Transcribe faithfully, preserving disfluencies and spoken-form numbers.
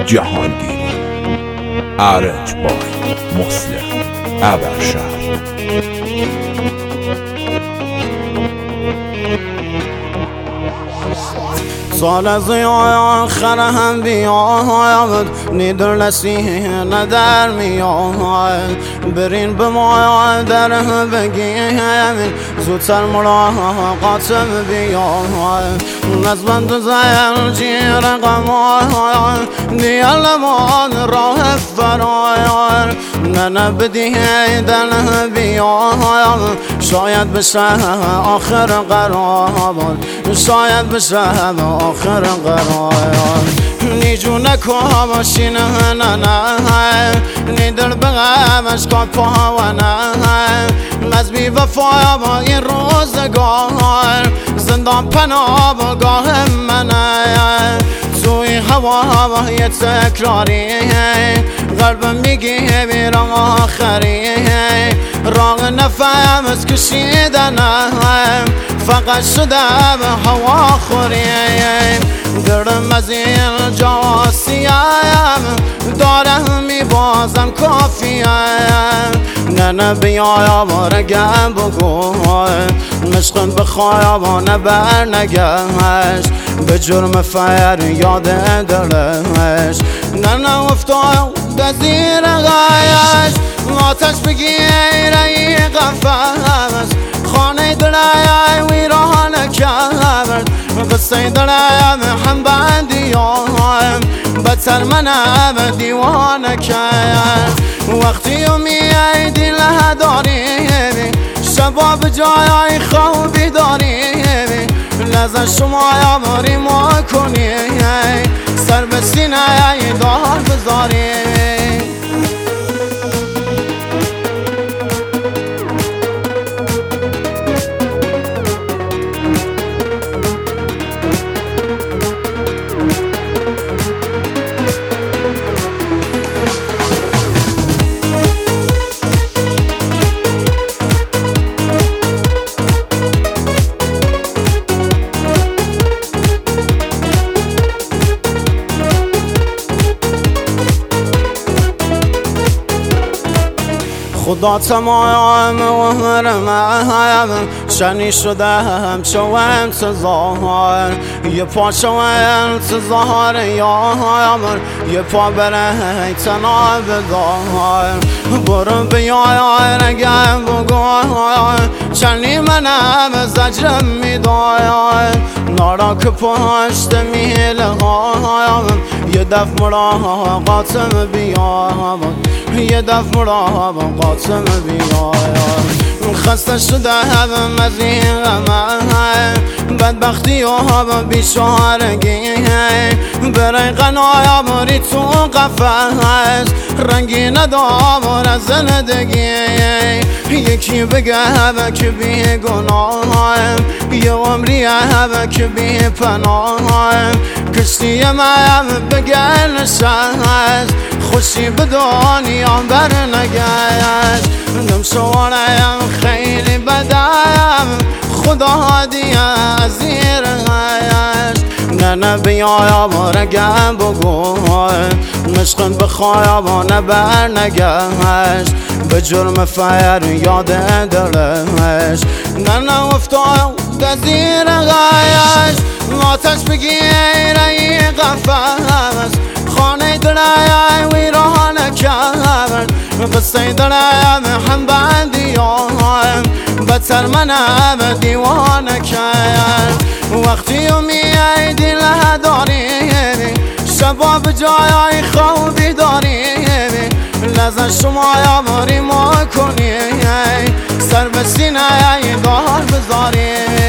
جهانگیری ارج بای مسلم ابرشهر. سال از آخر هم بیاید نیدر نسینه در میاید برین به ما در بگیم زودتر ملاقاتم بیاید نزبند زیر جیر قماید دیالمان راه فراید نه بدیدن بیاید شاید بشه آخر قرار شاید بشه آخر قرار نیجو نکو باشین نه نه نیدل بغمش کار پاونه نزبی وفایا با این روزگار زندان پناه با گاه منه توی هوا با یه تکراری قلبم میگی بیرم آخری راه نفهم از کشیدنم فقط شده به هوا خوریم دلم از این جا سیایم دارم میبازم کافیم نه نه بیایا بارگم بگو مشقم بخوایا با نبر نگهش به جرم فیر یاد دلش نه نه افتاد زیر غیش آتش بگیر ای قفس خانه دلای ویران کرد قصه دلم هم بندیام بتر منم دیوانه کرد وقتی میایدی له داری شبا به جای خوابی داری لذا شما یاماری ما کنی سر به سینه دار بذاری خدا تمام وهرم شنی شدم چو انتظار یه پا چو انتظار یامر یه پا برای تنها بدار برو بیای رگم بگوی چنی منم زجرم میدای نارا که پشت میله هایم یه دف ملاقاتم بیام یه دف ملاقاتم بیام خسته شده هم از این غمه بدبختی و بیچارگی برای قنایا باری تو قفس رنگی ندار از زندگی یکی بگه که بی گناه یه عمری که بی پناه کشتی من بگه نشست خوشی به دنیا بر نگشت دم شوارم خیلی بدم خدا دیگه از زیر غیش نه نه بیایا بارگم بگو مشقن بخوایا با نبر نگهش به جرم فیر یاد دلش نه نه افتاد زیر غیش آتش بگیر ای قفس خانه دلای ویران کرد قصه دلم هم بندیام بتر منم دیوانه کرد وقتی میایدی له داری شبا به جای خوابی داری لذا شما یاماری ما کنی سر به سینه دار بذاری